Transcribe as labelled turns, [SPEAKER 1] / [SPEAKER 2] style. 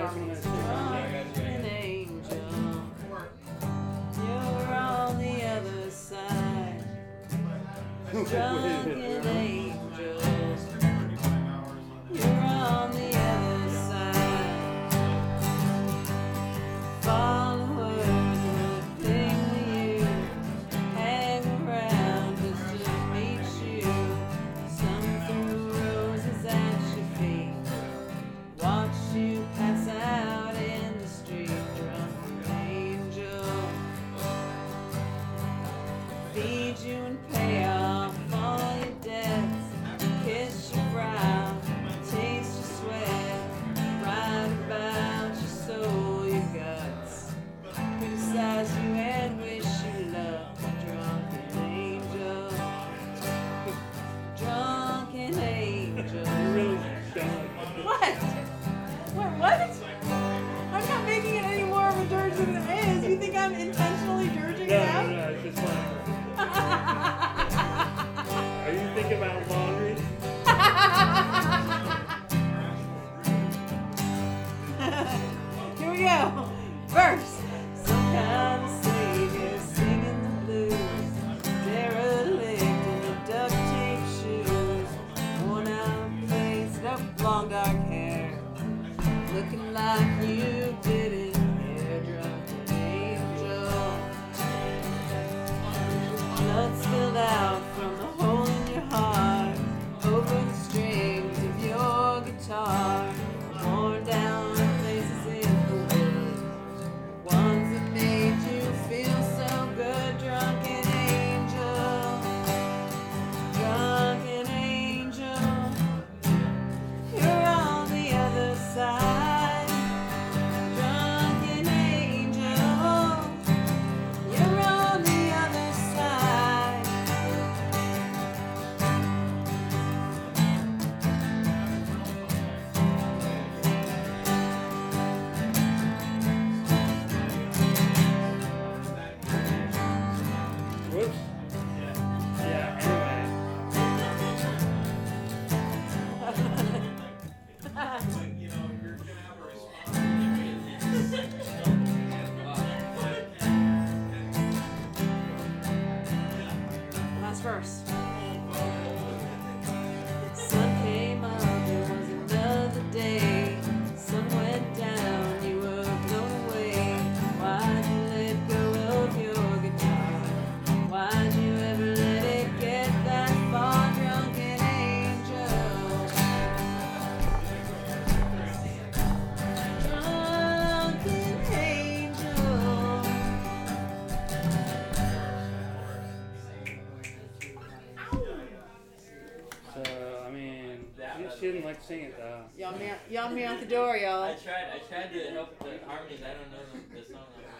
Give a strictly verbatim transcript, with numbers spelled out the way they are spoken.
[SPEAKER 1] harmonies.
[SPEAKER 2] Drunken angel, you're on the other side. Drunken angel, you're on the other side. Followers would cling to you, hang around just to meet you. Some threw roses at your feet, watch you pass out in the street. Drunken angel, feed you and pay off all your debts, kiss your brow, taste your sweat, write about your soul, your guts, criticize you and wish you luck. Drunken angel, drunken angel.
[SPEAKER 1] You really don't.
[SPEAKER 2] What? What? What? I'm not making it any more of a dirge than it is. You think I'm intentionally dirging
[SPEAKER 1] No,
[SPEAKER 2] it
[SPEAKER 1] no,
[SPEAKER 2] out?
[SPEAKER 1] no, it's just funny. Are you thinking about laundry?
[SPEAKER 2] Here we go. Verse. Some kind of savior singing the blues, derelict in the duct tape shoes, worn out face, no long dark hair, looking like you didn't care. Drunken angel, blood spilled out from the hole in your heart, over the strings of your guitar, worn down places in the wood, ones that made you feel so good. Drunken angel, drunken angel, you're on the other side. Drunken angel, you're on the other side.
[SPEAKER 1] Whoops. Yeah, anyway.
[SPEAKER 2] Last verse. Sun came up, it was another day. Sun went down, you were blown away. Why'd you let go of your guitar? Why'd you ever let it get that far? Drunken angel, drunken angel.
[SPEAKER 1] So, I mean, you shouldn't like sing it though.
[SPEAKER 2] Y'all me, y'all me out the door, y'all.
[SPEAKER 3] I tried. I tried to help the harmonies. I don't know the, the song.